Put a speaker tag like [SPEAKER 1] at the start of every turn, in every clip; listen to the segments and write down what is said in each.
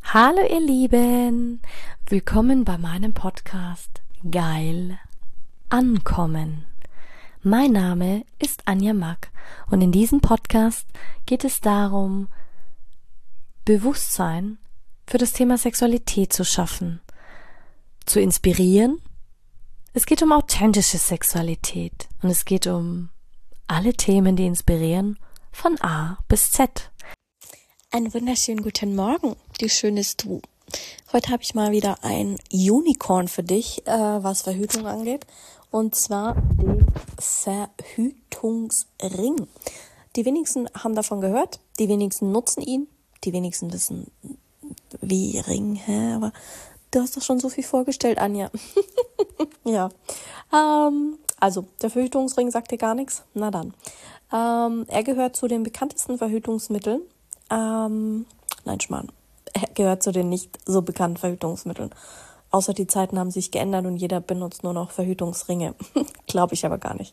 [SPEAKER 1] Hallo ihr Lieben, willkommen bei meinem Podcast Geil Ankommen. Mein Name ist Anja Mack und in diesem Podcast geht es darum, Bewusstsein für das Thema Sexualität zu schaffen, zu inspirieren. Es geht um authentische Sexualität und es geht um alle Themen, die inspirieren, von A bis Z.
[SPEAKER 2] Einen wunderschönen guten Morgen, du schönes Du. Heute habe ich mal wieder ein Unicorn für dich, was Verhütung angeht. Und zwar den Verhütungsring. Die wenigsten haben davon gehört, die wenigsten nutzen ihn, die wenigsten wissen, wie Ring, aber du hast doch schon so viel vorgestellt, Anja. Ja, also der Verhütungsring sagt dir gar nichts? Na dann. Er gehört zu den bekanntesten Verhütungsmitteln. Nein, Schmarrn. Er gehört zu den nicht so bekannten Verhütungsmitteln. Außer die Zeiten haben sich geändert und jeder benutzt nur noch Verhütungsringe. Glaube ich aber gar nicht.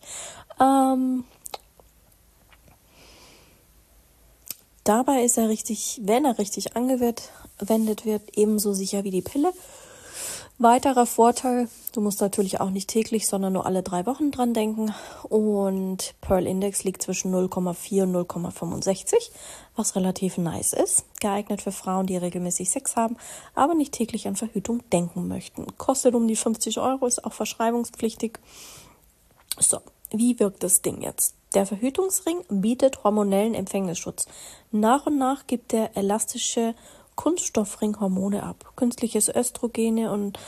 [SPEAKER 2] Dabei ist er richtig, wenn er richtig angewendet wird, ebenso sicher wie die Pille. Weiterer Vorteil, du musst natürlich auch nicht täglich, sondern nur alle 3 Wochen dran denken. Und Pearl Index liegt zwischen 0,4 und 0,65, was relativ nice ist. Geeignet für Frauen, die regelmäßig Sex haben, aber nicht täglich an Verhütung denken möchten. Kostet um die 50 €, ist auch verschreibungspflichtig. So, wie wirkt das Ding jetzt? Der Verhütungsring bietet hormonellen Empfängnisschutz. Nach und nach gibt der elastische Kunststoffring Hormone ab. Künstliches Östrogene und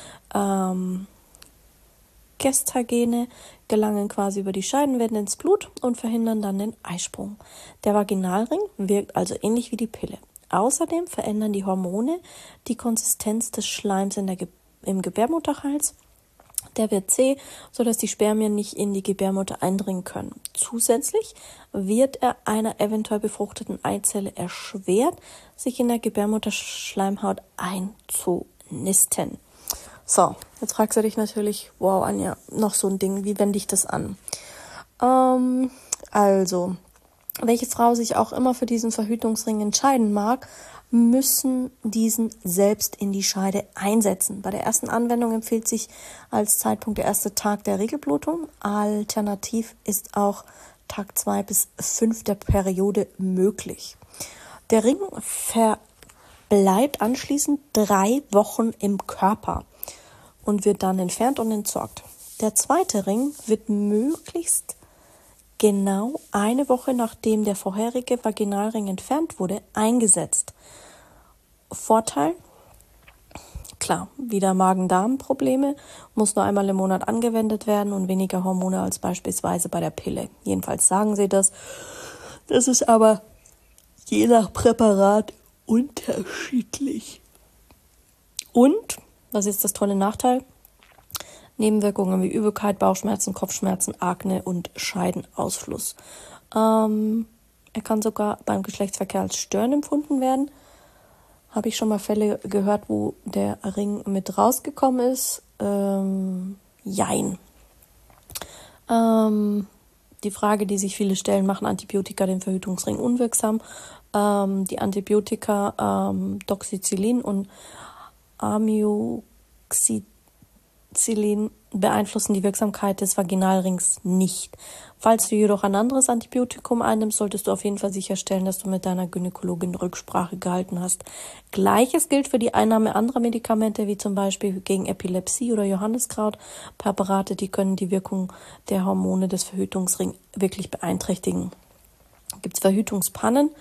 [SPEAKER 2] Gestagene gelangen quasi über die Scheidenwände ins Blut und verhindern dann den Eisprung. Der Vaginalring wirkt also ähnlich wie die Pille. Außerdem verändern die Hormone die Konsistenz des Schleims im Gebärmutterhals. Der wird zäh, sodass die Spermien nicht in die Gebärmutter eindringen können. Zusätzlich wird er einer eventuell befruchteten Eizelle erschwert, sich in der Gebärmutterschleimhaut einzunisten. So, jetzt fragst du dich natürlich, wow Anja, noch so ein Ding, wie wende ich das an? Also, welche Frau sich auch immer für diesen Verhütungsring entscheiden mag, müssen diesen selbst in die Scheide einsetzen. Bei der ersten Anwendung empfiehlt sich als Zeitpunkt der erste Tag der Regelblutung. Alternativ ist auch Tag 2 bis 5 der Periode möglich. Der Ring verbleibt anschließend 3 Wochen im Körper und wird dann entfernt und entsorgt. Der zweite Ring wird möglichst genau 1 Woche nachdem der vorherige Vaginalring entfernt wurde, eingesetzt. Vorteil? Klar, wieder Magen-Darm-Probleme, muss nur einmal im Monat angewendet werden und weniger Hormone als beispielsweise bei der Pille. Jedenfalls sagen sie das. Das ist aber je nach Präparat unterschiedlich. Und, was ist das tolle Nachteil? Nebenwirkungen wie Übelkeit, Bauchschmerzen, Kopfschmerzen, Akne und Scheidenausfluss. Er kann sogar beim Geschlechtsverkehr als störend empfunden werden. Habe ich schon mal Fälle gehört, wo der Ring mit rausgekommen ist? Jein. Die Frage, die sich viele stellen, machen Antibiotika den Verhütungsring unwirksam? Die Antibiotika Doxycyclin und Amioxicillin beeinflussen die Wirksamkeit des Vaginalrings nicht. Falls du jedoch ein anderes Antibiotikum einnimmst, solltest du auf jeden Fall sicherstellen, dass du mit deiner Gynäkologin Rücksprache gehalten hast. Gleiches gilt für die Einnahme anderer Medikamente, wie zum Beispiel gegen Epilepsie oder Johanniskraut. Präparate, die können die Wirkung der Hormone des Verhütungsrings wirklich beeinträchtigen. Gibt es Verhütungspannen?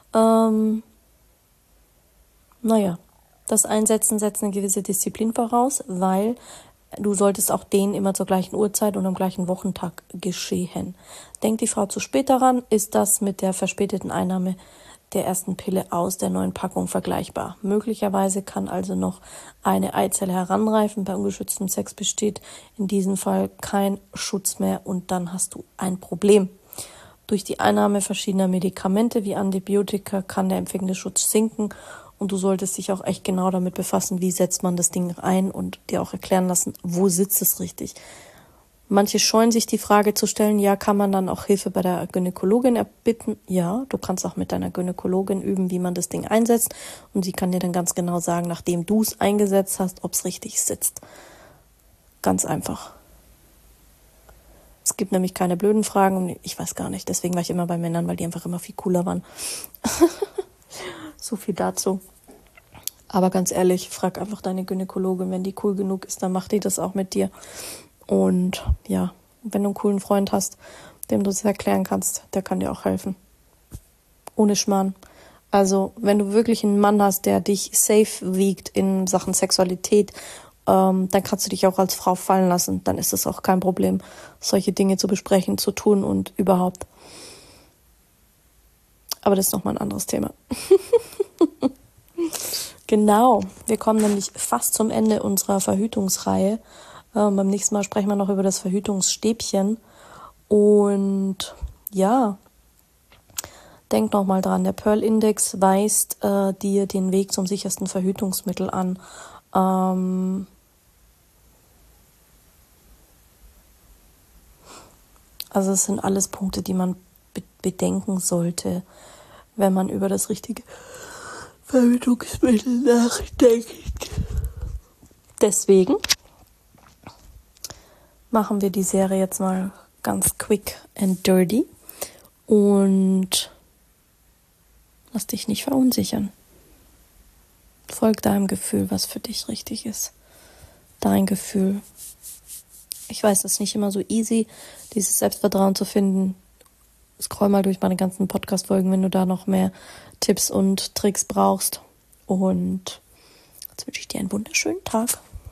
[SPEAKER 2] Das Einsetzen setzt eine gewisse Disziplin voraus, weil du solltest auch den immer zur gleichen Uhrzeit und am gleichen Wochentag geschehen. Denkt die Frau zu spät daran, ist das mit der verspäteten Einnahme der ersten Pille aus der neuen Packung vergleichbar. Möglicherweise kann also noch eine Eizelle heranreifen. Bei ungeschütztem Sex besteht in diesem Fall kein Schutz mehr und dann hast du ein Problem. Durch die Einnahme verschiedener Medikamente wie Antibiotika kann der Empfängnisschutz sinken. Und du solltest dich auch echt genau damit befassen, wie setzt man das Ding ein und dir auch erklären lassen, wo sitzt es richtig. Manche scheuen sich, die Frage zu stellen, ja, kann man dann auch Hilfe bei der Gynäkologin erbitten? Ja, du kannst auch mit deiner Gynäkologin üben, wie man das Ding einsetzt. Und sie kann dir dann ganz genau sagen, nachdem du es eingesetzt hast, ob es richtig sitzt. Ganz einfach. Es gibt nämlich keine blöden Fragen und ich weiß gar nicht. Deswegen war ich immer bei Männern, weil die einfach immer viel cooler waren. So viel dazu. Aber ganz ehrlich, frag einfach deine Gynäkologin. Wenn die cool genug ist, dann macht die das auch mit dir. Und ja, wenn du einen coolen Freund hast, dem du es erklären kannst, der kann dir auch helfen. Ohne Schmarrn. Also, wenn du wirklich einen Mann hast, der dich safe wiegt in Sachen Sexualität, dann kannst du dich auch als Frau fallen lassen. Dann ist es auch kein Problem, solche Dinge zu besprechen, zu tun und überhaupt. Aber das ist nochmal ein anderes Thema. Genau, wir kommen nämlich fast zum Ende unserer Verhütungsreihe. Beim nächsten Mal sprechen wir noch über das Verhütungsstäbchen. Und ja, denk nochmal dran, der Pearl-Index weist dir den Weg zum sichersten Verhütungsmittel an. Also es sind alles Punkte, die man bedenken sollte, wenn man über das richtige Verhütungsmittel nachdenkt. Deswegen machen wir die Serie jetzt mal ganz quick and dirty und lass dich nicht verunsichern. Folg deinem Gefühl, was für dich richtig ist. Dein Gefühl. Ich weiß, es ist nicht immer so easy, dieses Selbstvertrauen zu finden. Scroll mal durch meine ganzen Podcast-Folgen, wenn du da noch mehr Tipps und Tricks brauchst. Und jetzt wünsche ich dir einen wunderschönen Tag.